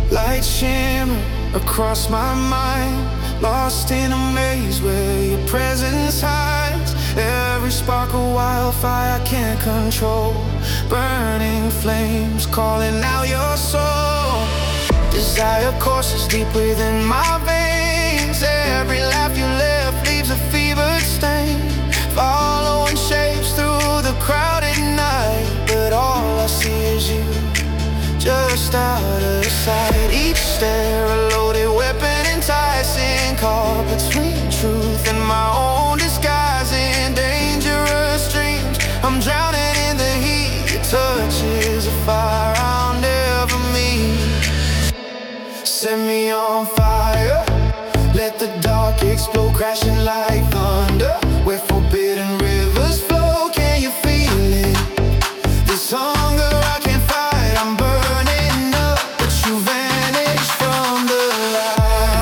Lights shimmer across my mind, lost in a maze where your presence hides. Every spark a wildfire I can't control, burning flames calling out your soul. Desire courses deep within my veins. Every laugh you left leaves a fevered stain, following shapes through the crowded night. But all I see is you, just out of sight. Each stare a loaded weapon, enticing, caught between truth and my own disguise. In dangerous dreams, I'm drowning in the heat. Your touch is a fire I'll never meet. Set me on fire, let the dark explode, crashing like thunder. Where forbidden rivers flow, can you feel it? This hunger I can't fight, I'm burning up, but you vanish from the light.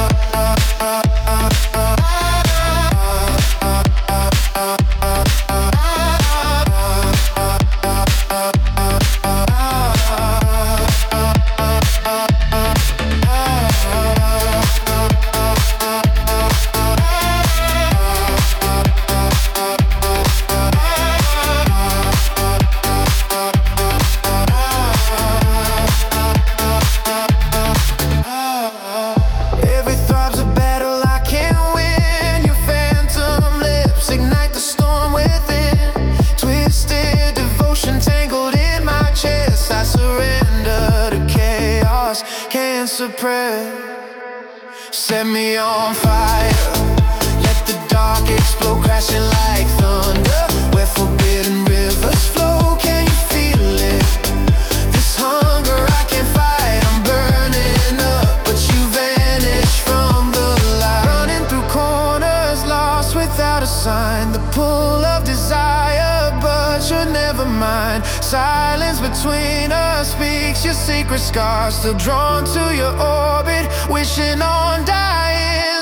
Suppress. Set me on fire, let the dark explode, crashing like thunder. Where forbidden rivers flow, can you feel it? This hunger I can't fight, I'm burning up, but you vanish from the light. Running through corners, lost without a sign. The pull of desire, but you're never mine. Silence between us speaks your secret scars. Still drawn to your orbit, wishing on dying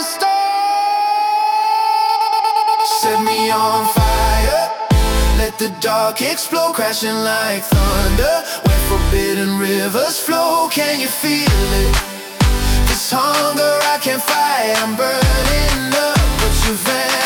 stars. Set me on fire, let the dark explode, crashing like thunder. Where forbidden rivers flow, can you feel it? This hunger I can't fight, I'm burning up, but you vanish